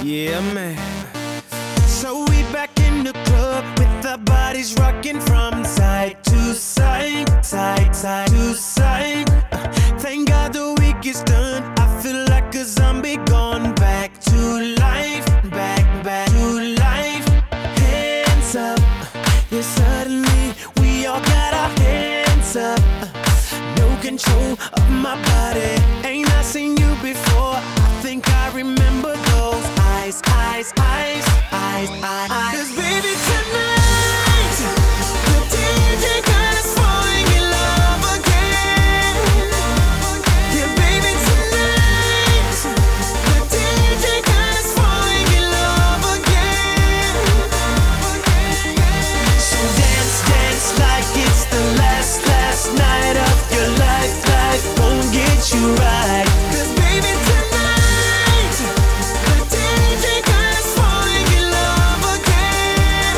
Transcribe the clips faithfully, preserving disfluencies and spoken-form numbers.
Yeah, man. So we back in the club with our bodies rocking from side to side, side, side to side. Uh, Thank God the week is done. I feel like a zombie gone back to life, back, back to life. Hands up, yeah, suddenly we all got our hands up. Uh, No control of my body. Ain't I seen you before? I think I remember those eyes, eyes, eyes, eyes, eyes, eyes. 'Cause baby tonight, the D J got us falling in love again. Yeah, baby tonight, the D J got us falling in love again. So dance, dance like it's the last, last night of your life. Life won't get you right. 'Cause baby tonight, the D J got us falling in love again.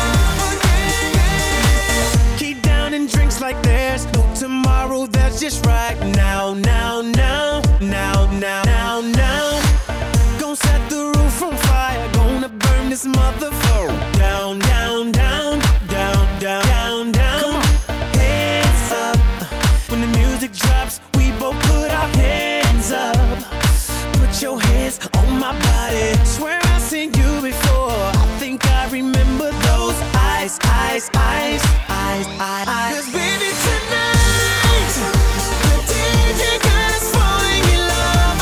Keep downing drinks like there's no tomorrow. That's just right now, now, now, now, now, now, now. Gonna set the roof on fire. Gonna burn this motherfucker down, down, down, down, down, down, down. Hands up. When the music drops, we both put our hands up. Put your hands on my body. Swear I've seen you before. I think I remember those eyes, eyes, eyes, eyes, eyes, eyes. 'Cause baby tonight, the D J got us falling in love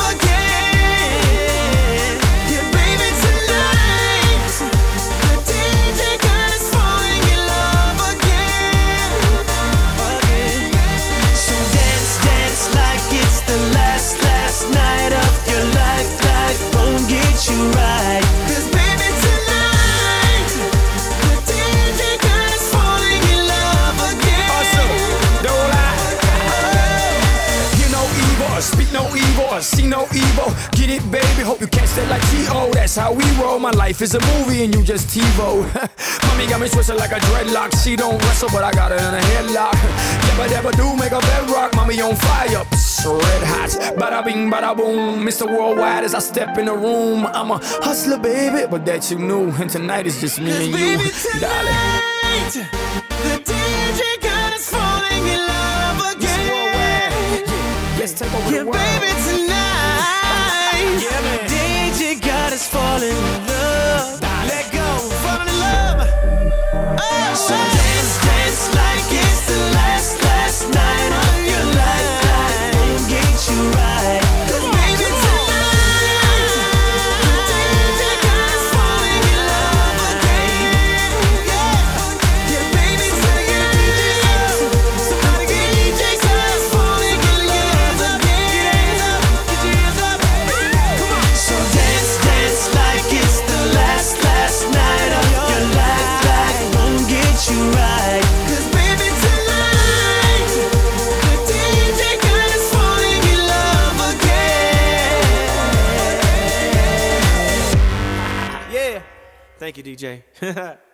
again. Yeah, baby tonight, the D J got us falling in love again. Again. So dance, dance like it's the last, last night of your life. Life won't get you right. 'Cause baby tonight, the D J got us falling in love again. Awesome. Don't lie. Hear no evil, speak no evil, see no evil. Get it, baby, hope you catch that like T O. That's how we roll. My life is a movie and you just TiVo. Mommy got me twisted like a dreadlock. She don't wrestle, but I got her in a headlock. Never, never do make a bedrock. Mommy on fire, psst, red hot. Bada bing, bada boom. Mister Worldwide as I step in the room. I'm a hustler, baby, but that you knew. And tonight is just me and you, Baby darling. tonight, the D J got us falling in love again. Let's take over Yeah, the world. baby tonight, Yeah, man. D J got us falling in love. Let go, falling in love. Oh, so dance, dance like it's the last, last night of your life. Life won't get you right. 'Cause baby tonight, the D J got us falling in love again. Yeah, yeah, baby tonight, somebody get D J got us falling in love again. Get your hands up, come on. So dance, dance like it's the last, last night of your life. Life won't get you right. 'Cause baby tonight, the D J got us falling in love again. Yeah. Thank you, D J.